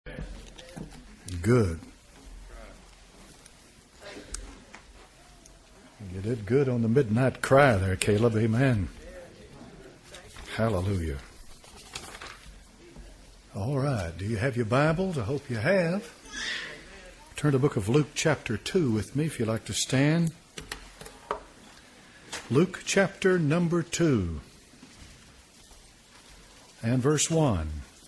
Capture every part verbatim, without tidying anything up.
Good. You did good on the midnight cry there, Caleb. Amen. Hallelujah. All right. Do you have your Bibles? I hope you have. Turn to the book of Luke chapter two with me if you'd like to stand. Luke chapter number two and verse one.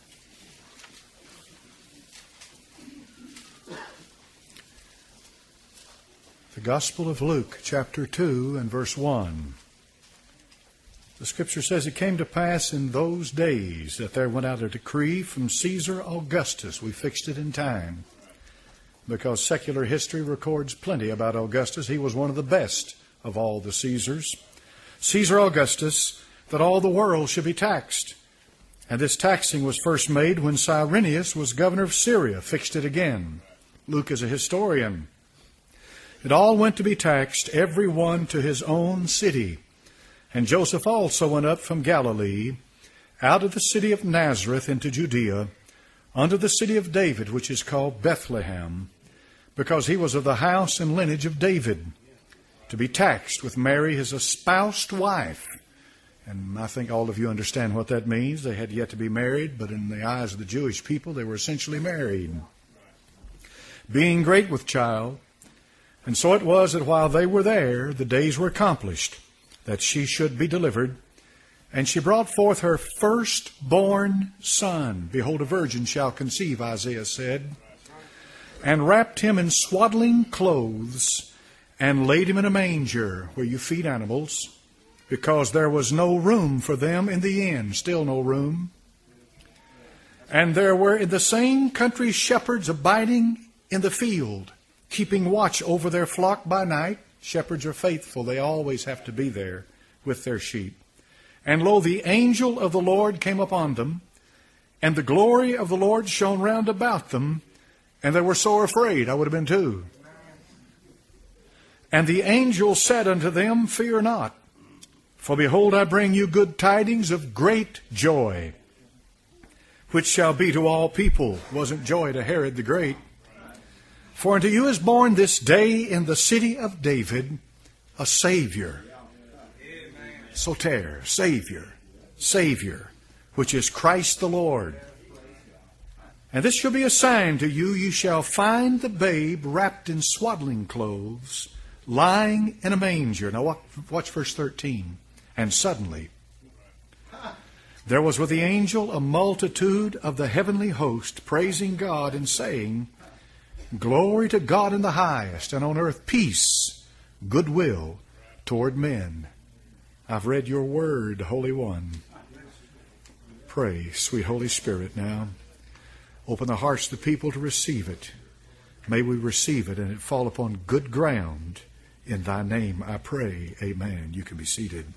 The Gospel of Luke, chapter two and verse one. The Scripture says, "It came to pass in those days that there went out a decree from Caesar Augustus." We fixed it in time because secular history records plenty about Augustus. He was one of the best of all the Caesars. Caesar Augustus, that all the world should be taxed. And this taxing was first made when Cyrenius was governor of Syria. Fixed it again. Luke is a historian. It all went to be taxed, every one to his own city. And Joseph also went up from Galilee, out of the city of Nazareth into Judea, unto the city of David, which is called Bethlehem, because he was of the house and lineage of David, to be taxed with Mary, his espoused wife. And I think all of you understand what that means. They had yet to be married, but in the eyes of the Jewish people, they were essentially married. Being great with child. And so it was that while they were there, the days were accomplished, that she should be delivered. And she brought forth her firstborn son. Behold, a virgin shall conceive, Isaiah said. And wrapped him in swaddling clothes, and laid him in a manger, where you feed animals, because there was no room for them in the inn. Still no room. And there were in the same country shepherds abiding in the field, keeping watch over their flock by night. Shepherds are faithful. They always have to be there with their sheep. And lo, the angel of the Lord came upon them, and the glory of the Lord shone round about them, and they were sore afraid. I would have been too. And the angel said unto them, Fear not, for behold, I bring you good tidings of great joy, which shall be to all people. It wasn't joy to Herod the Great. For unto you is born this day in the city of David a Savior. Soter, Savior, Savior, which is Christ the Lord. And this shall be a sign to you, you shall find the babe wrapped in swaddling clothes, lying in a manger. Now watch verse thirteen. And suddenly there was with the angel a multitude of the heavenly host, praising God and saying, Glory to God in the highest, and on earth peace, goodwill toward men. I've read your word, Holy One. Pray, sweet Holy Spirit, now. Open the hearts of the people to receive it. May we receive it and it fall upon good ground. In thy name I pray. Amen. You can be seated.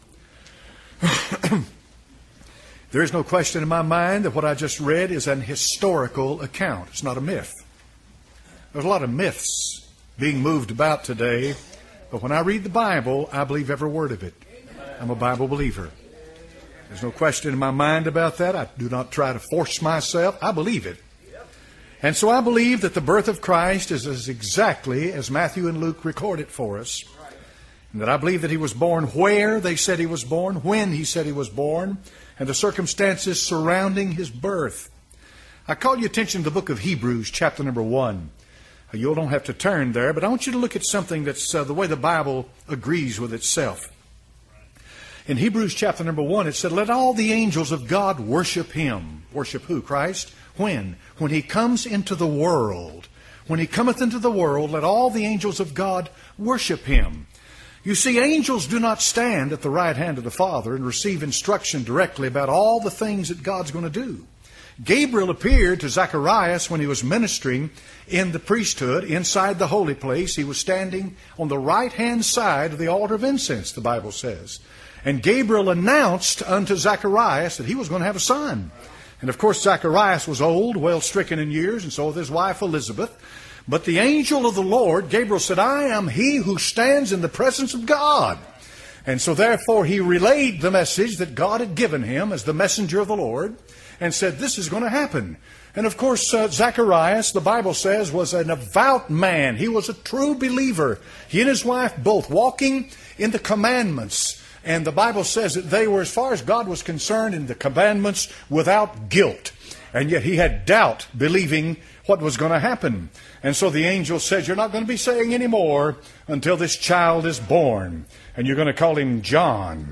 There is no question in my mind that what I just read is an historical account. It's not a myth. There's a lot of myths being moved about today, but when I read the Bible, I believe every word of it. I'm a Bible believer. There's no question in my mind about that. I do not try to force myself. I believe it. And so I believe that the birth of Christ is as exactly as Matthew and Luke record it for us. And that I believe that he was born where they said he was born, when he said he was born, and the circumstances surrounding his birth. I call your attention to the book of Hebrews, chapter number one. You don't have to turn there, but I want you to look at something that's uh, the way the Bible agrees with itself. In Hebrews chapter number one, it said, Let all the angels of God worship him. Worship who? Christ. When? When he comes into the world. When he cometh into the world, let all the angels of God worship him. You see, angels do not stand at the right hand of the Father and receive instruction directly about all the things that God's going to do. Gabriel appeared to Zacharias when he was ministering in the priesthood inside the holy place. He was standing on the right-hand side of the altar of incense, the Bible says. And Gabriel announced unto Zacharias that he was going to have a son. And of course, Zacharias was old, well stricken in years, and so was his wife Elizabeth. But the angel of the Lord, Gabriel, said, I am he who stands in the presence of God. And so therefore he relayed the message that God had given him as the messenger of the Lord. and said, this is going to happen. And of course, uh, Zacharias, the Bible says, was an devout man. He was a true believer. He and his wife both walking in the commandments. And the Bible says that they were, as far as God was concerned, in the commandments without guilt. And yet he had doubt believing what was going to happen. And so the angel said, you're not going to be saying any more until this child is born. And you're going to call him John.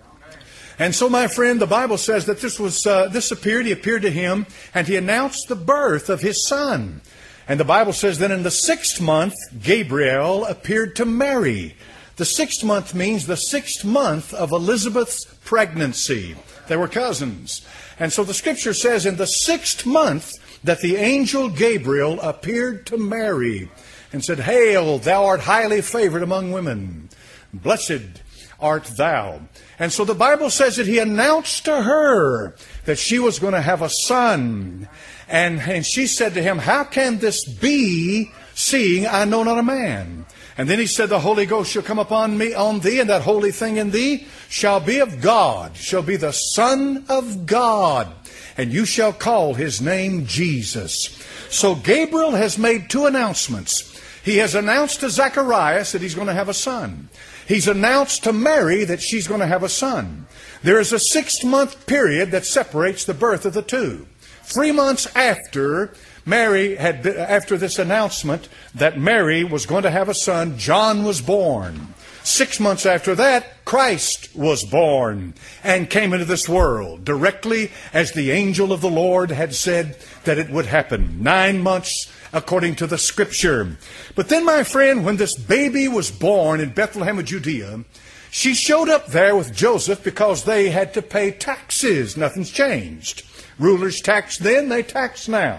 And so, my friend, the Bible says that this was uh, this appeared, he appeared to him, and he announced the birth of his son. And the Bible says that in the sixth month, Gabriel appeared to Mary. The sixth month means the sixth month of Elizabeth's pregnancy. They were cousins. And so the Scripture says in the sixth month that the angel Gabriel appeared to Mary and said, Hail, thou art highly favored among women. Blessed art thou. And so the Bible says that he announced to her that she was going to have a son. And, and she said to him, how can this be, seeing I know not a man? And then he said, the Holy Ghost shall come upon me, on thee, and that holy thing in thee shall be of God, shall be the Son of God. And you shall call his name Jesus. So Gabriel has made two announcements. He has announced to Zacharias that he's going to have a son. He's announced to Mary that she's going to have a son. There is a six-month period that separates the birth of the two. Three months after Mary had, after this announcement that Mary was going to have a son, John was born. Six months after that, Christ was born and came into this world directly as the angel of the Lord had said that it would happen. Nine months according to the Scripture. But then, my friend, when this baby was born in Bethlehem of Judea, she showed up there with Joseph because they had to pay taxes. Nothing's changed. Rulers taxed then, they tax now.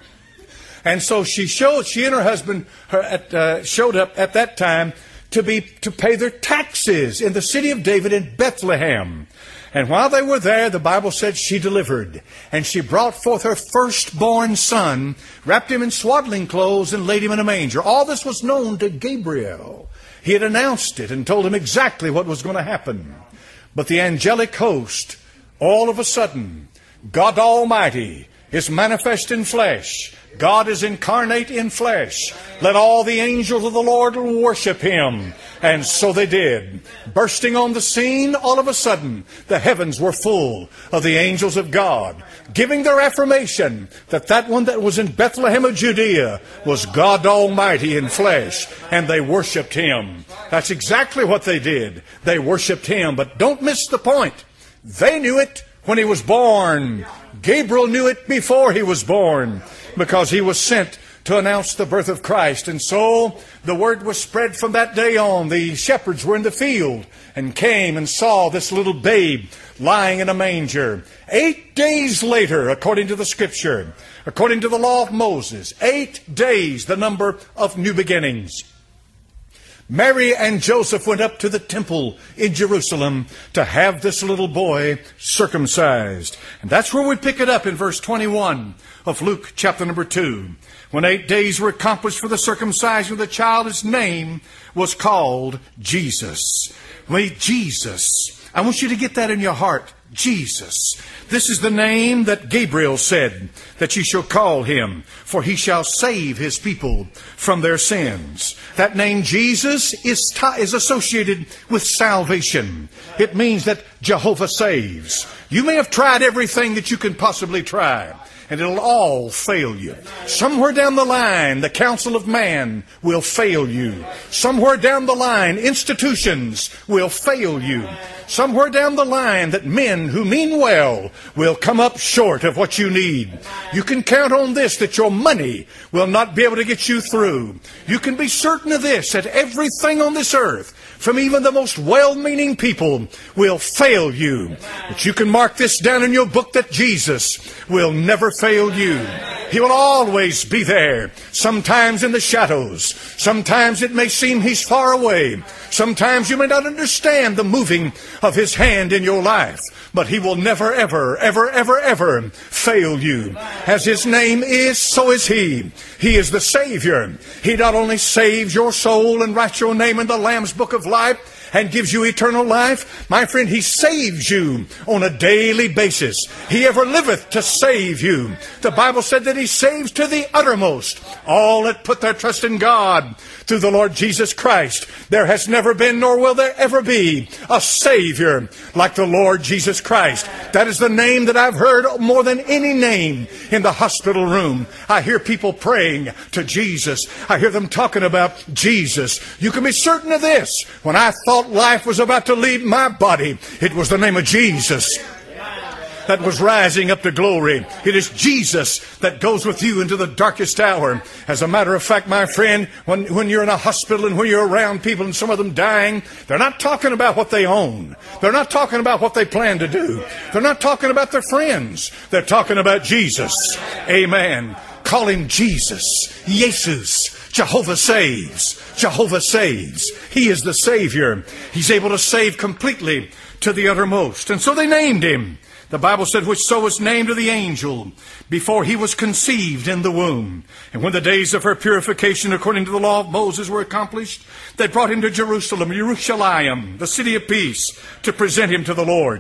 And so she showed, she and her husband her, at, uh, showed up at that time to be to pay their taxes in the city of David in Bethlehem. And while they were there, the Bible said she delivered. And she brought forth her firstborn son, wrapped him in swaddling clothes, and laid him in a manger. All this was known to Gabriel. He had announced it and told him exactly what was going to happen. But the angelic host, all of a sudden, God Almighty is manifest in flesh. God is incarnate in flesh. Let all the angels of the Lord worship him. And so they did. Bursting on the scene, all of a sudden, the heavens were full of the angels of God, giving their affirmation that that one that was in Bethlehem of Judea was God Almighty in flesh. And they worshiped him. That's exactly what they did. They worshiped him. But don't miss the point. They knew it when he was born. Gabriel knew it before he was born, because he was sent to announce the birth of Christ. And so the word was spread from that day on. The shepherds were in the field and came and saw this little babe lying in a manger. Eight days later, according to the Scripture, according to the law of Moses, eight days, the number of new beginnings, Mary and Joseph went up to the temple in Jerusalem to have this little boy circumcised. And that's where we pick it up in verse twenty-one of Luke chapter number two. When eight days were accomplished for the circumcision of the child, his name was called Jesus. Wait, Jesus. I want you to get that in your heart. Jesus. This is the name that Gabriel said that you shall call him, for he shall save his people from their sins. That name Jesus is, t- is associated with salvation. It means that Jehovah saves. You may have tried everything that you can possibly try, and it'll all fail you. Somewhere down the line, the counsel of man will fail you. Somewhere down the line, institutions will fail you. Somewhere down the line, that men who mean well will come up short of what you need. You can count on this, that your money will not be able to get you through. You can be certain of this, that everything on this earth, from even the most well-meaning people, will fail you. But you can mark this down in your book, that Jesus will never fail you. He will always be there. Sometimes in the shadows. Sometimes it may seem he's far away. Sometimes you may not understand the moving of his hand in your life. But he will never, ever, ever, ever, ever fail you. As his name is, so is he. He is the Savior. He not only saves your soul and writes your name in the Lamb's book of life, and gives you eternal life, my friend, He saves you on a daily basis. He ever liveth to save you. The Bible said that He saves to the uttermost all that put their trust in God through the Lord Jesus Christ. There has never been, nor will there ever be, a Savior like the Lord Jesus Christ. That is the name that I've heard more than any name in the hospital room. I hear people praying to Jesus. I hear them talking about Jesus. You can be certain of this. When I thought life was about to leave my body, it was the name of Jesus that was rising up to glory. It is Jesus that goes with you into the darkest hour. As a matter of fact, my friend, when, when you're in a hospital and when you're around people and some of them dying, they're not talking about what they own. They're not talking about what they plan to do. They're not talking about their friends. They're talking about Jesus. Amen. Call Him Jesus. Jesus. Jehovah saves. Jehovah saves. He is the Savior. He's able to save completely to the uttermost. And so they named Him. The Bible said, which so was named of the angel before he was conceived in the womb. And when the days of her purification according to the law of Moses were accomplished, they brought him to Jerusalem, Jerusalem, the city of peace, to present him to the Lord.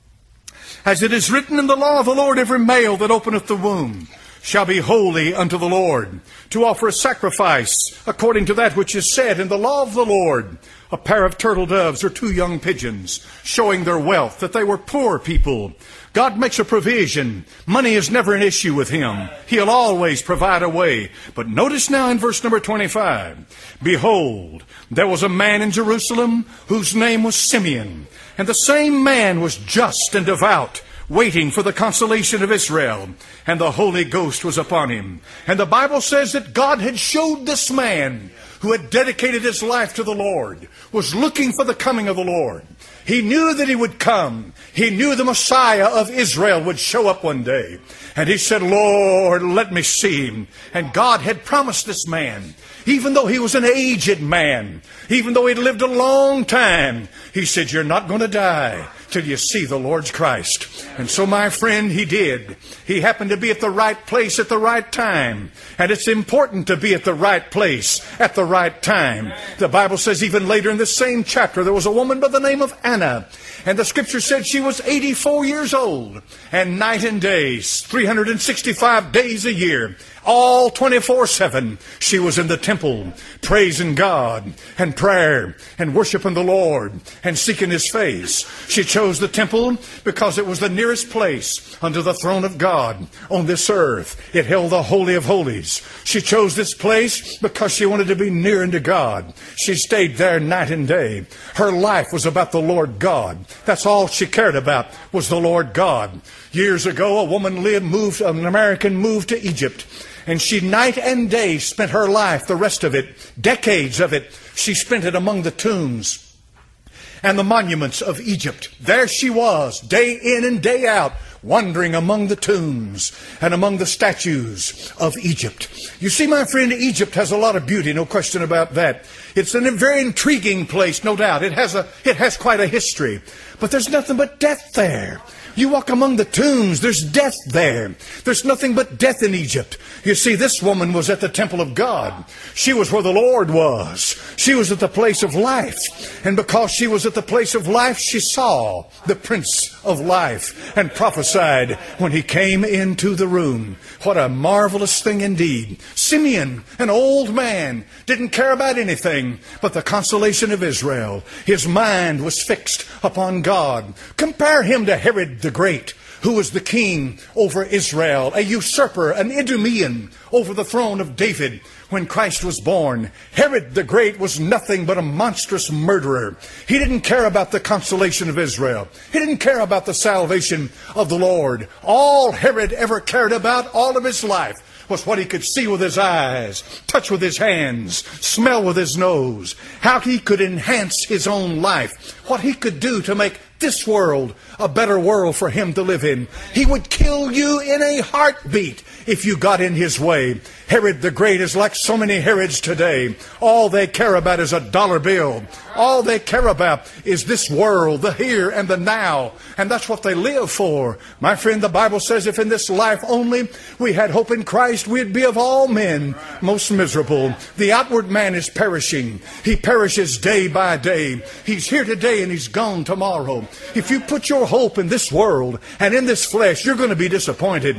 As it is written in the law of the Lord, every male that openeth the womb shall be holy unto the Lord, to offer a sacrifice according to that which is said in the law of the Lord, a pair of turtle doves or two young pigeons, showing their wealth, that they were poor people. God makes a provision. Money is never an issue with Him. He'll always provide a way. But notice now in verse number twenty-five, behold, there was a man in Jerusalem whose name was Simeon, and the same man was just and devout, waiting for the consolation of Israel, and the Holy Ghost was upon him. And the Bible says that God had showed this man, who had dedicated his life to the Lord, was looking for the coming of the Lord. He knew that He would come. He knew the Messiah of Israel would show up one day. And he said, Lord, let me see Him. And God had promised this man, even though he was an aged man, even though he'd lived a long time, He said, you're not going to die till you see the Lord's Christ. And so, my friend, he did. He happened to be at the right place at the right time. And it's important to be at the right place at the right time. The Bible says even later in the same chapter, there was a woman by the name of Anna. And the Scripture said she was eighty-four years old. And night and day, three hundred sixty-five days a year, all twenty-four seven, she was in the temple, praising God and prayer and worshiping the Lord and seeking His face. She chose the temple because it was the nearest place unto the throne of God on this earth. It held the Holy of Holies. She chose this place because she wanted to be near unto God. She stayed there night and day. Her life was about the Lord God. That's all she cared about, was the Lord God. Years ago, a woman lived, moved, an American moved to Egypt. And she night and day spent her life, the rest of it, decades of it, she spent it among the tombs and the monuments of Egypt. There she was, day in and day out, wandering among the tombs and among the statues of Egypt. You see, my friend, Egypt has a lot of beauty, no question about that. It's a very intriguing place, no doubt. It has a, it has quite a history. But there's nothing but death there. You walk among the tombs, there's death there. There's nothing but death in Egypt. You see, this woman was at the temple of God. She was where the Lord was. She was at the place of life. And because she was at the place of life, she saw the Prince of Life and prophesied when He came into the room. What a marvelous thing indeed. Simeon, an old man, didn't care about anything but the consolation of Israel. His mind was fixed upon God. Compare him to Herod the Great, who was the king over Israel, a usurper, an Idumean over the throne of David when Christ was born. Herod the Great was nothing but a monstrous murderer. He didn't care about the consolation of Israel. He didn't care about the salvation of the Lord. All Herod ever cared about all of his life was what he could see with his eyes, touch with his hands, smell with his nose, how he could enhance his own life, what he could do to make this world a better world for him to live in. He would kill you in a heartbeat if you got in his way. Herod the Great is like so many Herods today. All they care about is a dollar bill. All they care about is this world, the here and the now. And that's what they live for. My friend, the Bible says if in this life only we had hope in Christ, we'd be of all men most miserable. The outward man is perishing. He perishes day by day. He's here today and he's gone tomorrow. If you put your hope in this world and in this flesh, you're going to be disappointed.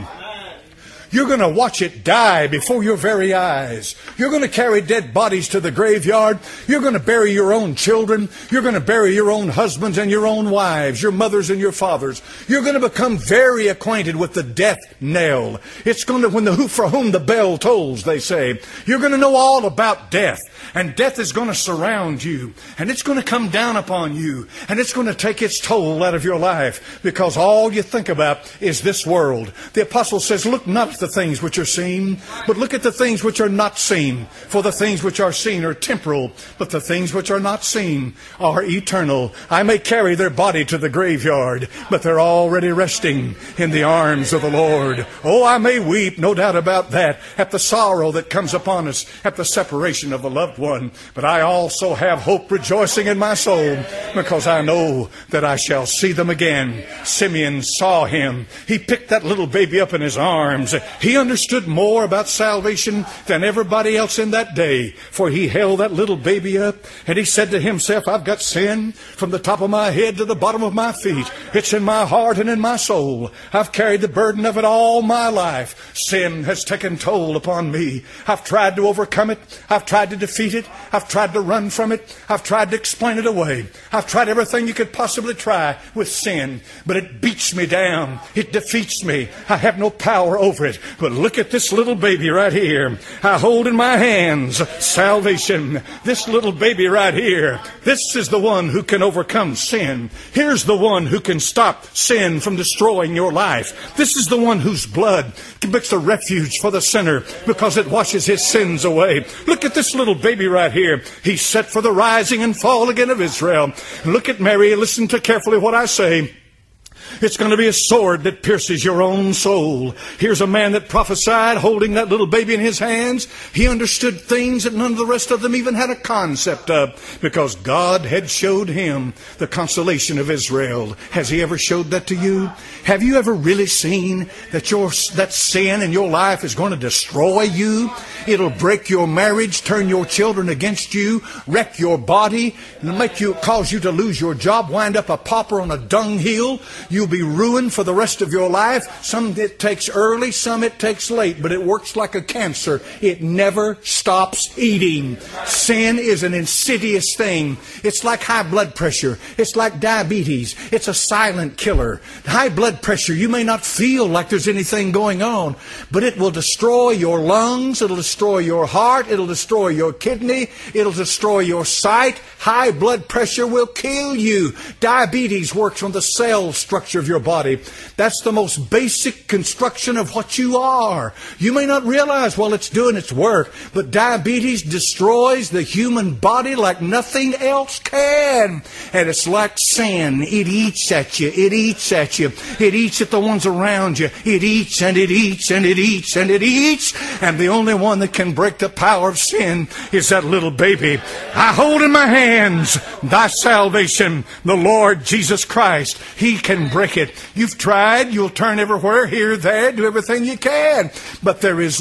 You're going to watch it die before your very eyes. You're going to carry dead bodies to the graveyard. You're going to bury your own children. You're going to bury your own husbands and your own wives, your mothers and your fathers. You're going to become very acquainted with the death knell. It's going to, when the who for whom the bell tolls, they say. You're going to know all about death. And death is going to surround you. And it's going to come down upon you. And it's going to take its toll out of your life. Because all you think about is this world. The apostle says, look not at the things which are seen, but look at the things which are not seen. For the things which are seen are temporal, but the things which are not seen are eternal. I may carry their body to the graveyard, but they're already resting in the arms of the Lord. Oh, I may weep, no doubt about that, at the sorrow that comes upon us at the separation of the loved one. But I also have hope rejoicing in my soul, because I know that I shall see them again. Simeon saw him. He picked that little baby up in his arms. He understood more about salvation than everybody else in that day, for he held that little baby up and he said to himself, I've got sin from the top of my head to the bottom of my feet. It's in my heart and in my soul. I've carried the burden of it all my life. Sin has taken toll upon me. I've tried to overcome it. I've tried to defeat it. I've tried to run from it. I've tried to explain it away. I've tried everything you could possibly try with sin, but it beats me down. It defeats me. I have no power over it. But look at this little baby right here. I hold in my hands salvation. This little baby right here. This is the one who can overcome sin. Here's the one who can stop sin from destroying your life. This is the one whose blood makes a refuge for the sinner because it washes his sins away. Look at this little baby right here. He's set for the rising and fall again of Israel. Look at Mary. Listen to carefully what I say. It's going to be a sword that pierces your own soul. Here's a man that prophesied holding that little baby in his hands. He understood things that none of the rest of them even had a concept of, because God had showed him the consolation of Israel. Has he ever showed that to you? Have you ever really seen that your that sin in your life is going to destroy you? It'll break your marriage, turn your children against you, wreck your body, and make you cause you to lose your job, wind up a pauper on a dunghill. You'll be ruined for the rest of your life. Some it takes early, some it takes late, but it works like a cancer. It never stops eating. Sin is an insidious thing. It's like high blood pressure. It's like diabetes. It's a silent killer. High blood pressure, you may not feel like there's anything going on, but it will destroy your lungs. It'll destroy your heart. It'll destroy your kidney. It'll destroy your sight. High blood pressure will kill you. Diabetes works on the cell structure of your body. That's the most basic construction of what you are. You may not realize while it's doing its work, but diabetes destroys the human body like nothing else can. And it's like sin. It eats at you. It eats at you. It eats at the ones around you. It eats and it eats and it eats and it eats. And the only one that can break the power of sin is that little baby. I hold in my hands thy salvation, the Lord Jesus Christ. He can break it. You've tried. You'll turn everywhere, here, there, do everything you can. But there is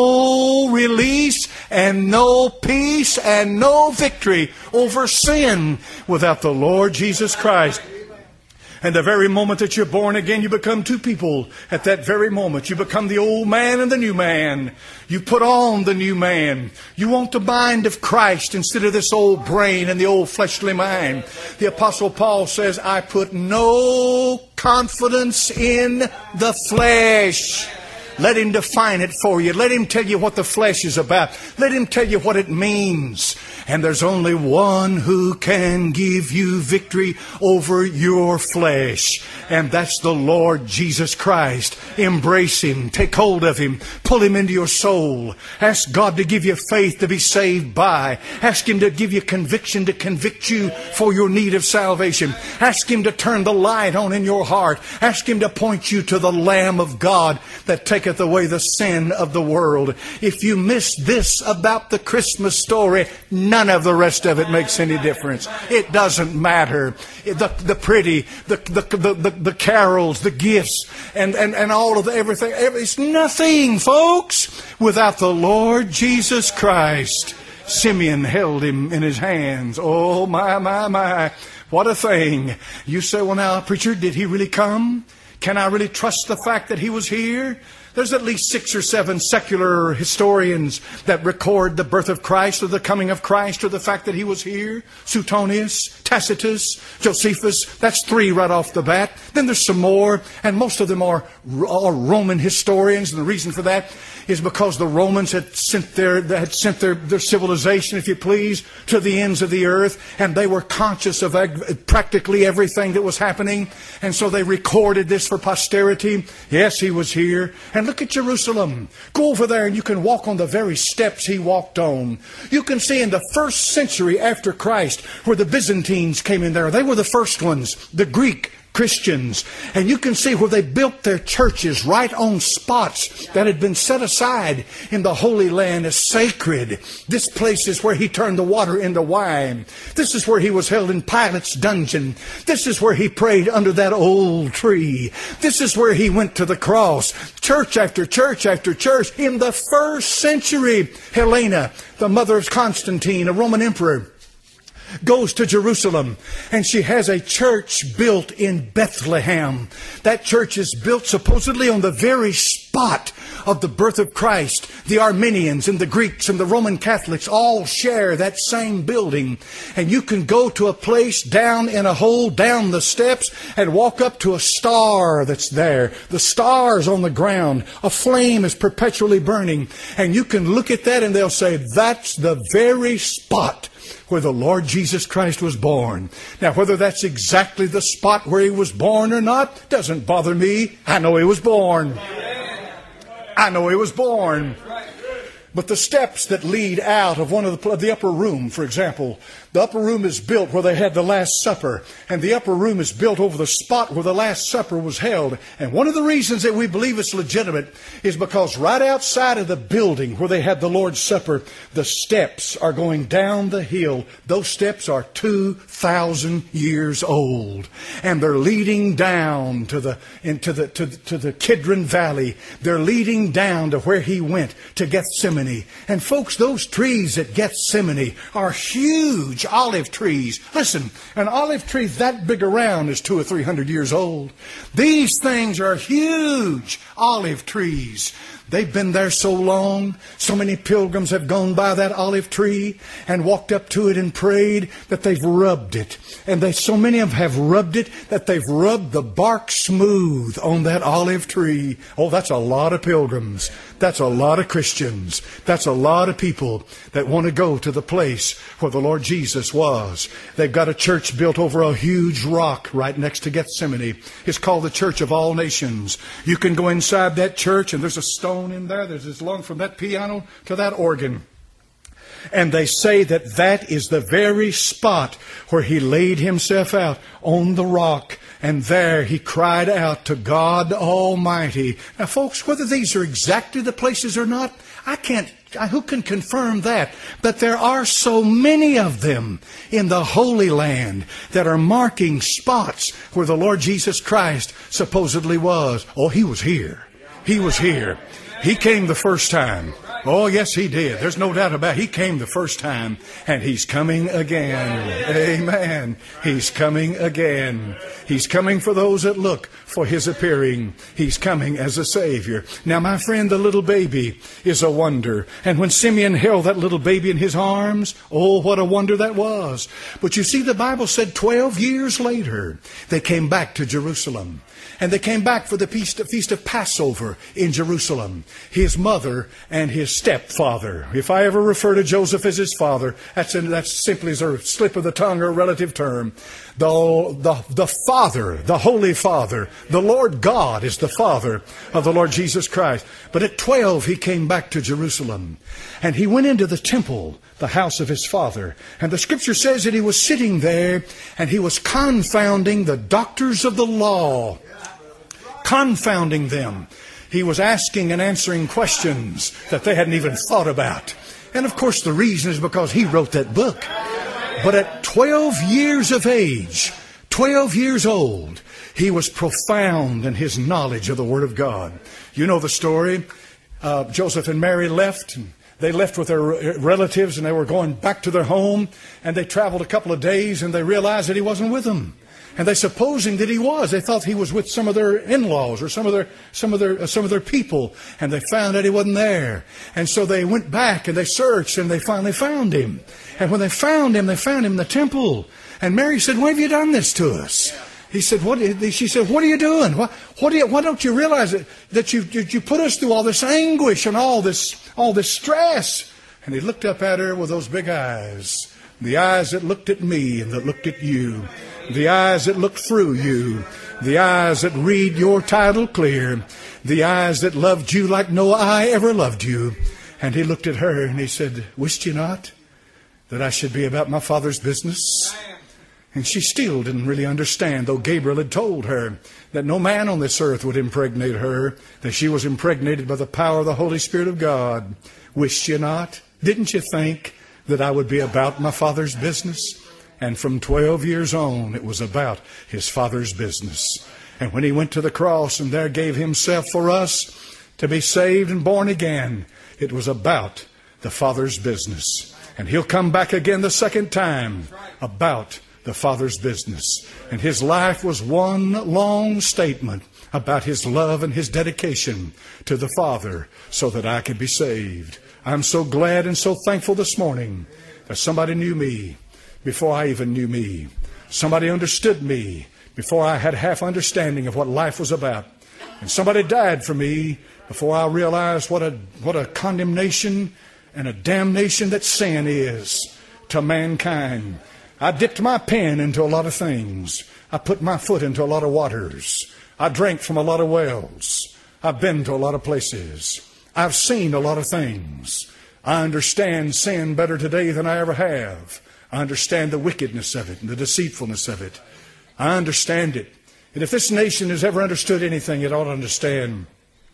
no release and no peace and no victory over sin without the Lord Jesus Christ. And the very moment that you're born again, you become two people. At that very moment, you become the old man and the new man. You put on the new man. You want the mind of Christ instead of this old brain and the old fleshly mind. The Apostle Paul says, I put no confidence in the flesh. Let Him define it for you. Let Him tell you what the flesh is about. Let Him tell you what it means. And there's only one who can give you victory over your flesh. And that's the Lord Jesus Christ. Embrace Him. Take hold of Him. Pull Him into your soul. Ask God to give you faith to be saved by. Ask Him to give you conviction to convict you for your need of salvation. Ask Him to turn the light on in your heart. Ask Him to point you to the Lamb of God that taketh away the sin of the world. If you miss this about the Christmas story, none of the rest of it makes any difference. It doesn't matter. The, the pretty, the, the, the, the, the carols, the gifts, and, and, and all of the everything. It's nothing, folks, without the Lord Jesus Christ. Simeon held Him in his hands. Oh, my, my, my. What a thing. You say, well, now, preacher, did He really come? Can I really trust the fact that He was here? There's at least six or seven secular historians that record the birth of Christ or the coming of Christ or the fact that He was here. Suetonius, Tacitus, Josephus. That's three right off the bat. Then there's some more, and most of them are, are Roman historians. And the reason for that is because the Romans had sent their had sent their, their civilization, if you please, to the ends of the earth, and they were conscious of ag- practically everything that was happening, and so they recorded this for posterity. Yes, He was here. And look at Jerusalem. Go over there and you can walk on the very steps He walked on. You can see in the first century after Christ where the Byzantines came in there. They were the first ones, the Greek Christians. And you can see where they built their churches right on spots that had been set aside in the Holy Land as sacred. This place is where He turned the water into wine. This is where He was held in Pilate's dungeon. This is where He prayed under that old tree. This is where He went to the cross. Church after church after church. In the first century, Helena, the mother of Constantine, a Roman emperor, goes to Jerusalem, and she has a church built in Bethlehem. That church is built supposedly on the very spot of the birth of Christ. The Armenians and the Greeks and the Roman Catholics all share that same building. And you can go to a place down in a hole, down the steps, and walk up to a star that's there. The star's on the ground. A flame is perpetually burning. And you can look at that and they'll say, that's the very spot where the Lord Jesus Christ was born. Now, whether that's exactly the spot where He was born or not doesn't bother me. I know He was born. I know He was born. But the steps that lead out of one of the, the upper room, for example, the upper room is built where they had the Last Supper. And the upper room is built over the spot where the Last Supper was held. And one of the reasons that we believe it's legitimate is because right outside of the building where they had the Lord's Supper, the steps are going down the hill. Those steps are two thousand years old. And they're leading down to the, into the, to, to the Kidron Valley. They're leading down to where He went, to Gethsemane. And folks, those trees at Gethsemane are huge olive trees. Listen, an olive tree that big around is two or three hundred years old. These things are huge olive trees. They've been there so long. So many pilgrims have gone by that olive tree and walked up to it and prayed that they've rubbed it. And they, so many of them have rubbed it that they've rubbed the bark smooth on that olive tree. Oh, that's a lot of pilgrims. That's a lot of Christians. That's a lot of people that want to go to the place where the Lord Jesus was. They've got a church built over a huge rock right next to Gethsemane. It's called the Church of All Nations. You can go inside that church and there's a stone in there. There's as long from that piano to that organ. And they say that that is the very spot where He laid Himself out on the rock. And there He cried out to God Almighty. Now, folks, whether these are exactly the places or not, I can't, who can confirm that? But there are so many of them in the Holy Land that are marking spots where the Lord Jesus Christ supposedly was. Oh, He was here. He was here. He came the first time. Oh, yes, He did. There's no doubt about it. He came the first time, and He's coming again. Amen. He's coming again. He's coming for those that look for His appearing. He's coming as a Savior. Now, my friend, the little baby is a wonder. And when Simeon held that little baby in his arms, oh, what a wonder that was. But you see, the Bible said twelve years later, they came back to Jerusalem. And they came back for the feast of, feast of Passover in Jerusalem. His mother and his stepfather. If I ever refer to Joseph as his father, that's, a, that's simply as a slip of the tongue or a relative term. The, the, the Father, the Holy Father, the Lord God is the Father of the Lord Jesus Christ. But at twelve, he came back to Jerusalem. And he went into the temple, the house of his father. And the Scripture says that he was sitting there and he was confounding the doctors of the law. Confounding them. He was asking and answering questions that they hadn't even thought about. And of course the reason is because he wrote that book. But at twelve years of age, twelve years old, he was profound in his knowledge of the Word of God. You know the story. Uh, Joseph and Mary left. And they left with their relatives and they were going back to their home. And they traveled a couple of days and they realized that he wasn't with them. And they supposing that he was. They thought he was with some of their in-laws or some of their some of their uh, some of their people, and they found that he wasn't there. And so they went back and they searched and they finally found him. And when they found him, they found him in the temple. And Mary said, "Why have you done this to us?" He said, "What?" She said, "What are you doing? What? What do you? Why don't you realize that that you you put us through all this anguish and all this all this stress?" And he looked up at her with those big eyes, the eyes that looked at me and that looked at you. The eyes that look through you. The eyes that read your title clear. The eyes that loved you like no eye ever loved you. And he looked at her and he said, "Wist you not that I should be about my Father's business?" And she still didn't really understand, though Gabriel had told her that no man on this earth would impregnate her, that she was impregnated by the power of the Holy Spirit of God. "Wist you not? Didn't you think that I would be about my Father's business?" And from twelve years on, it was about his Father's business. And when he went to the cross and there gave himself for us to be saved and born again, it was about the Father's business. And he'll come back again the second time about the Father's business. And his life was one long statement about his love and his dedication to the Father so that I could be saved. I'm so glad and so thankful this morning that somebody knew me before I even knew me. Somebody understood me before I had half understanding of what life was about. And somebody died for me before I realized what a what a condemnation and a damnation that sin is to mankind. I dipped my pen into a lot of things. I put my foot into a lot of waters. I drank from a lot of wells. I've been to a lot of places. I've seen a lot of things. I understand sin better today than I ever have. I understand the wickedness of it and the deceitfulness of it. I understand it. And if this nation has ever understood anything, it ought to understand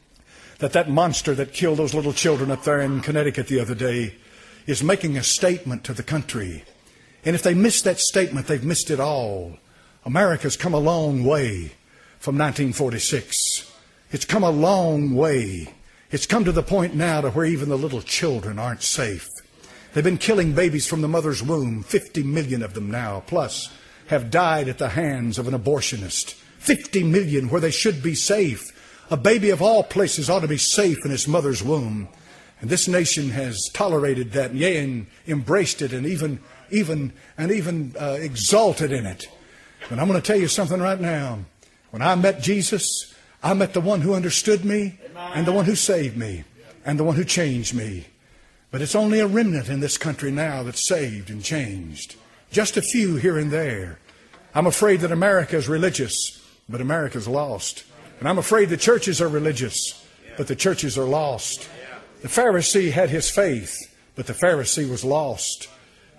that that monster that killed those little children up there in Connecticut the other day is making a statement to the country. And if they miss that statement, they've missed it all. America's come a long way from nineteen forty-six. It's come a long way. It's come to the point now to where even the little children aren't safe. They've been killing babies from the mother's womb. Fifty million of them now, plus, have died at the hands of an abortionist. Fifty million where they should be safe. A baby of all places ought to be safe in its mother's womb. And this nation has tolerated that, yea, and embraced it, and even, even, and even uh, exalted in it. But I'm going to tell you something right now. When I met Jesus, I met the one who understood me, and the one who saved me, and the one who changed me. But it's only a remnant in this country now that's saved and changed. Just a few here and there. I'm afraid that America is religious, but America's lost. And I'm afraid the churches are religious, but the churches are lost. The Pharisee had his faith, but the Pharisee was lost.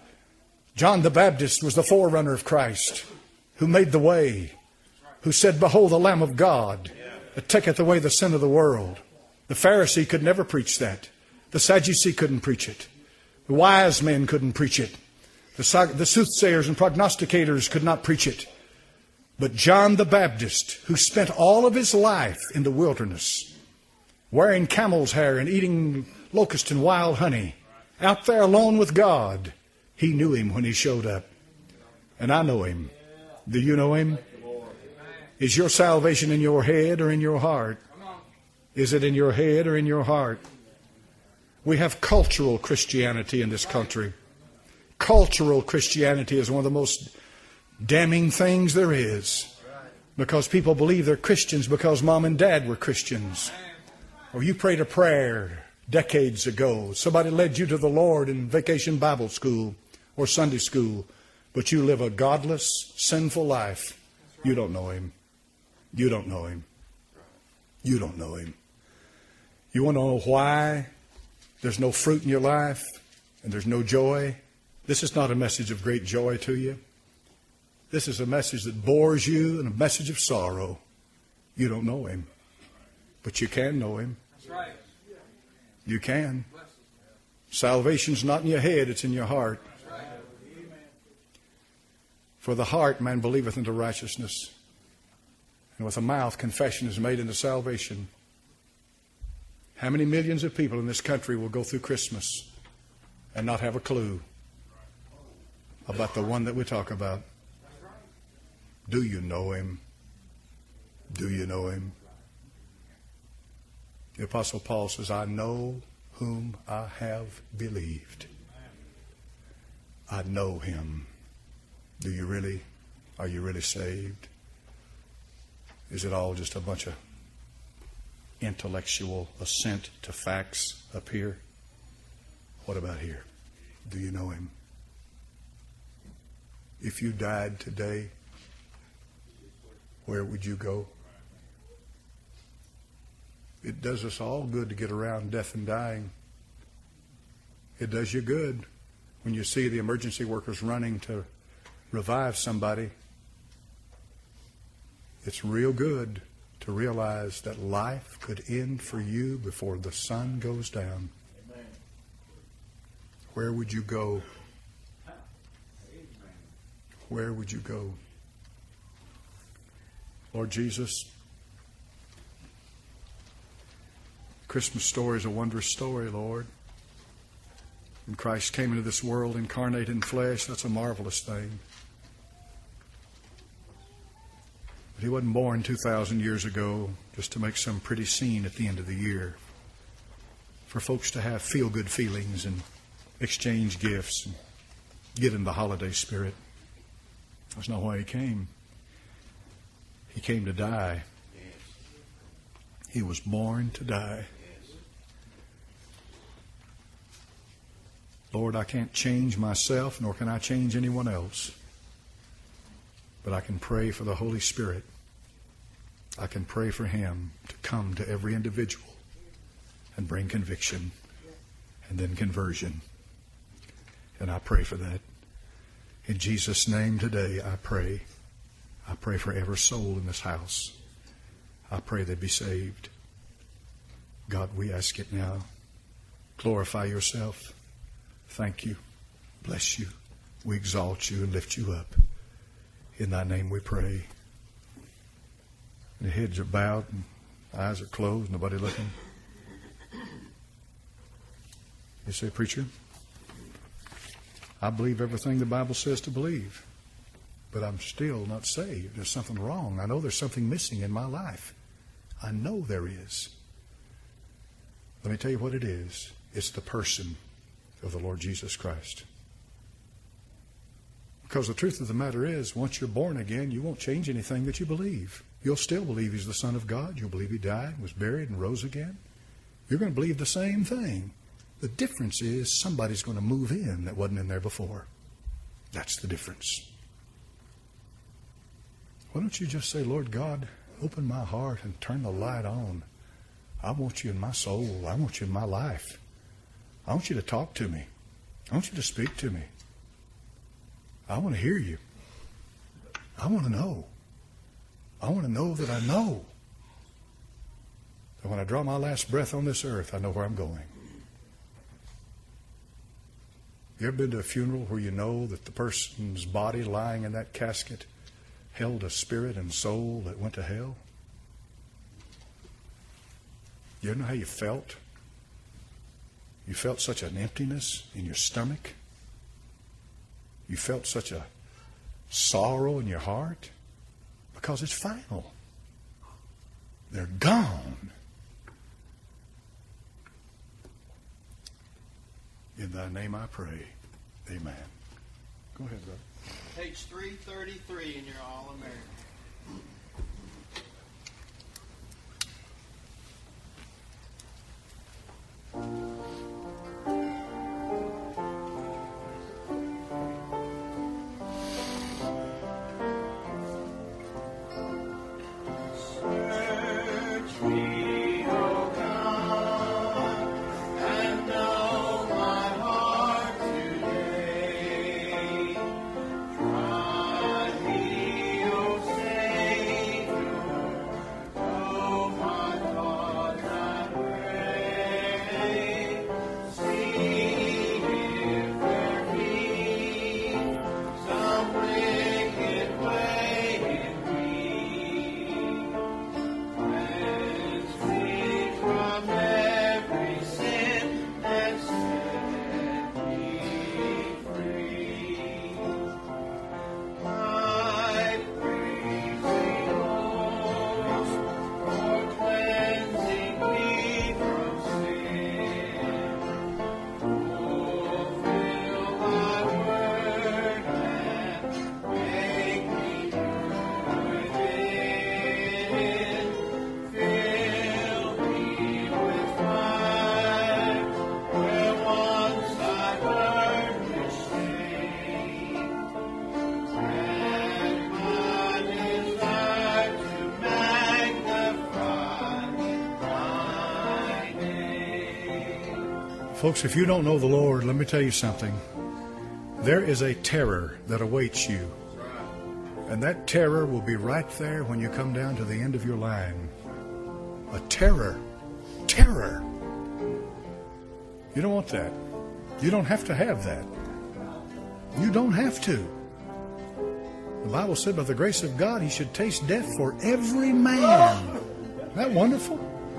John the Baptist was the forerunner of Christ, who made the way, who said, "Behold the Lamb of God, that taketh away the sin of the world." The Pharisee could never preach that. The Sadducee couldn't preach it. The wise men couldn't preach it. The, the soothsayers and prognosticators could not preach it. But John the Baptist, who spent all of his life in the wilderness, wearing camel's hair and eating locust and wild honey, out there alone with God. He knew him when he showed up. And I know him. Do you know him? Is your salvation in your head or in your heart? Is it in your head or in your heart? We have cultural Christianity in this country. Cultural Christianity is one of the most damning things there is. Because people believe they're Christians because mom and dad were Christians. Or you prayed a prayer decades ago. Somebody led you to the Lord in vacation Bible school or Sunday school. But you live a godless, sinful life. You don't know him. You don't know him. You don't know him. You want to know why there's no fruit in your life and there's no joy? This is not a message of great joy to you. This is a message that bores you and a message of sorrow. You don't know him. But you can know him. That's right. You can. Salvation's not in your head, it's in your heart. That's right. For the heart man believeth unto righteousness, and with the mouth confession is made unto salvation. How many millions of people in this country will go through Christmas and not have a clue about the one that we talk about? Do you know him? Do you know him? The Apostle Paul says, I know whom I have believed. I know him. Do you really? Are you really saved? Is it all just a bunch of intellectual assent to facts up here? What about here? Do you know him? If you died today, where would you go? It does us all good to get around death and dying. It does you good when you see the emergency workers running to revive somebody. It's real good to realize that life could end for you before the sun goes down. Amen. Where would you go? Where would you go? Lord Jesus, Christmas story is a wondrous story, Lord. When Christ came into this world incarnate in flesh, that's a marvelous thing. But he wasn't born two thousand years ago just to make some pretty scene at the end of the year, for folks to have feel-good feelings and exchange gifts and get in the holiday spirit. That's not why he came. He came to die. He was born to die. Lord, I can't change myself, nor can I change anyone else. But I can pray for the Holy Spirit. I can pray for him to come to every individual and bring conviction and then conversion. And I pray for that. In Jesus' name today, I pray. I pray for every soul in this house. I pray they be saved. God, we ask it now. Glorify yourself. Thank you. Bless you. We exalt you and lift you up. In thy name we pray. The heads are bowed and eyes are closed. Nobody looking. You say, preacher, I believe everything the Bible says to believe, but I'm still not saved. There's something wrong. I know there's something missing in my life. I know there is. Let me tell you what it is. It's the person of the Lord Jesus Christ. Because the truth of the matter is, once you're born again, you won't change anything that you believe. You'll still believe he's the Son of God. You'll believe he died, was buried, and rose again. You're going to believe the same thing. The difference is somebody's going to move in that wasn't in there before. That's the difference. Why don't you just say, Lord God, open my heart and turn the light on. I want you in my soul. I want you in my life. I want you to talk to me. I want you to speak to me. I want to hear you. I want to know. I want to know that I know. That when I draw my last breath on this earth, I know where I'm going. You ever been to a funeral where you know that the person's body lying in that casket held a spirit and soul that went to hell? You ever know how you felt You felt such an emptiness in your stomach. You felt such a sorrow in your heart because it's final. They're gone. In thy name I pray. Amen. Go ahead, brother. Page three thirty-three in your All-American. Folks, if you don't know the Lord, let me tell you something. There is a terror that awaits you. And that terror will be right there when you come down to the end of your line. A terror. Terror. You don't want that. You don't have to have that. You don't have to. The Bible said by the grace of God, He should taste death for every man. Isn't that wonderful?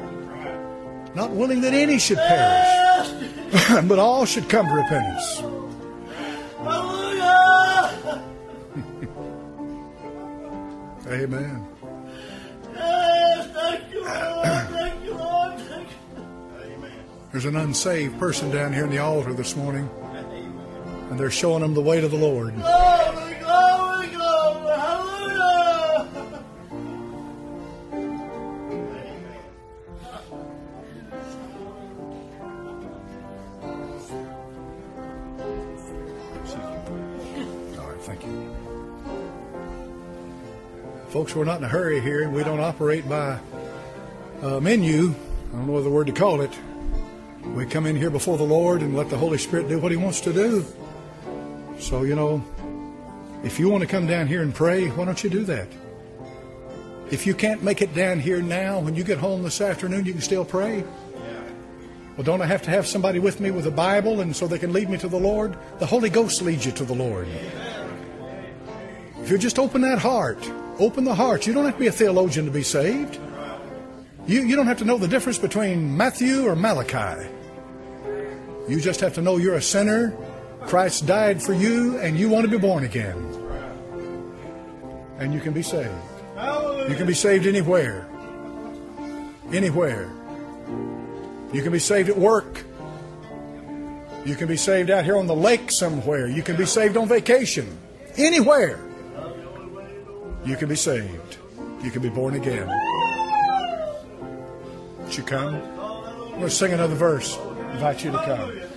Not willing that any should perish, but all should come to repentance. Hallelujah! Amen. Yes, thank you, Lord. Thank you, Lord. Thank you. Amen. There's an unsaved person down here in the altar this morning, and they're showing them the way to the Lord. Glory, glory, glory. Hallelujah. All right, thank you. Folks, we're not in a hurry here, and we don't operate by a menu. I don't know what the word to call it. We come in here before the Lord and let the Holy Spirit do what He wants to do. So, you know, if you want to come down here and pray, why don't you do that? If you can't make it down here now, when you get home this afternoon, you can still pray. Well, don't I have to have somebody with me with a Bible and so they can lead me to the Lord? The Holy Ghost leads you to the Lord. If you just open that heart, open the heart. You don't have to be a theologian to be saved. You, you don't have to know the difference between Matthew or Malachi. You just have to know you're a sinner. Christ died for you and you want to be born again. And you can be saved. You can be saved anywhere. Anywhere. You can be saved at work. You can be saved out here on the lake somewhere. You can be saved on vacation. Anywhere. You can be saved. You can be born again. Would you come? I'm going to sing another verse. I invite you to come.